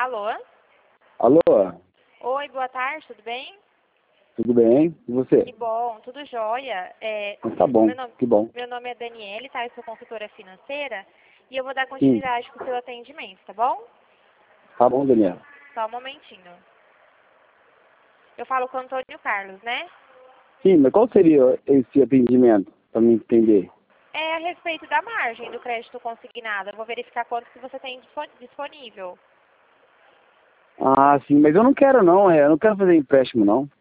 Alô? Alô? Oi, boa tarde, tudo bem? Tudo bem? E você? Que bom, tudo jóia. Tá bom, que bom. Meu nome é Daniele, tá? Eu sou consultora financeira e eu vou dar Sim, continuidade com o seu atendimento, tá bom? tá bom, Daniela. Só um momentinho. Eu falo com o Antônio Carlos, né? Sim, mas qual seria esse atendimento, para me entender? É a respeito da margem do crédito consignado. Eu vou verificar quanto que você tem disponível. Ah, sim, mas eu não quero não, eu não quero fazer empréstimo não.